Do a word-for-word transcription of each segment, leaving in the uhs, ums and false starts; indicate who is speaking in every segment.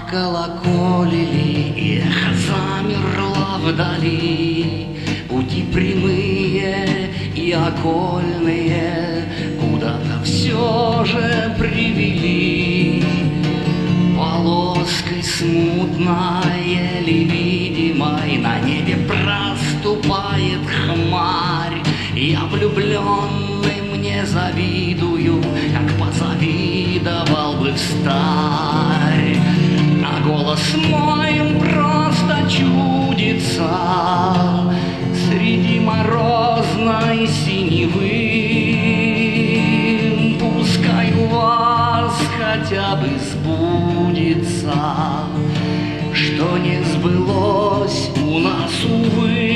Speaker 1: околоколили, и эхо замерло вдали. Пути прямые и окольные куда-то все же привели. Полоской смутной, еле видимой, на небе проступает хмарь. Я влюбленный, мне завидую, как позавидовал бы встарь. А голос мой просто чудится среди морозной синевы. Пускай у вас хотя бы сбудется, что не сбылось у нас, увы.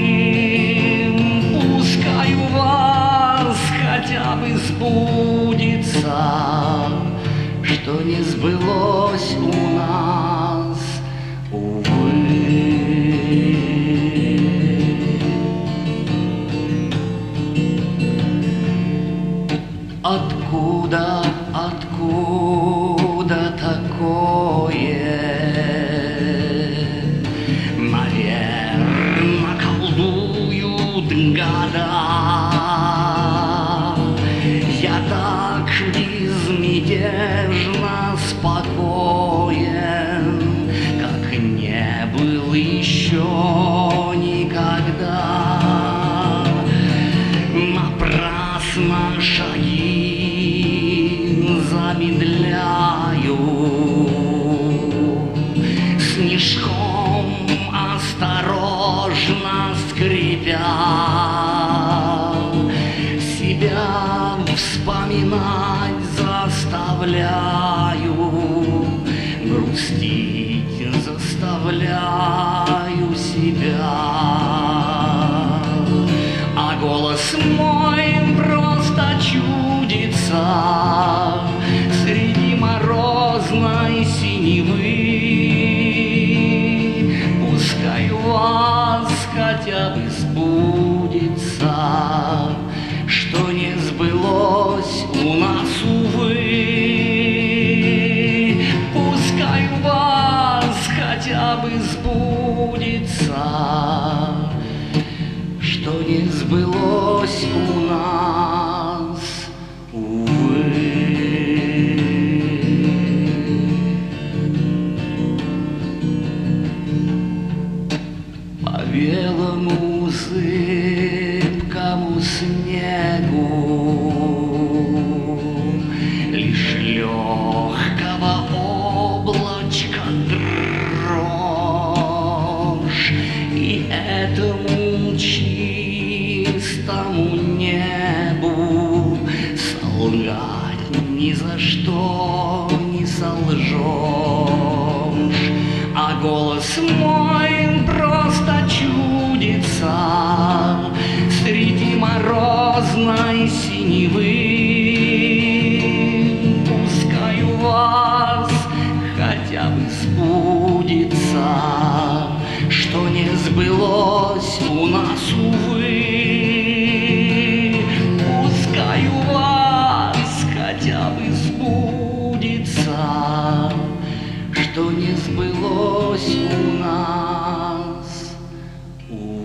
Speaker 1: Пускай у вас хотя бы сбудется, что не сбылось у нас, увы. Откуда, откуда такое? Наверно, колдуют года. Я так безмятежно спокоен, как не был еще никогда. Напрасно шаги замедляю, снежком осторожно скрипя, себя вспоминать заставляю, грустить заставляю себя. А голос мой просто чудится среди морозной синевы. Пускай у вас хотя бы сбудется, что не сбылось у нас, увы. Пускай у вас хотя бы сбудется, что не сбылось у нас, увы. По белому зыбкому снегу лишь легкого облачка дрожь, и этому чистому небу солгать ни за что не солжешь. А голос мой просто чудится среди морозной синевы. Пускай у вас хотя бы сбудется, что не сбылось у нас, увы. Пускай у вас хотя бы сбудется, что не сбылось у нас, увы.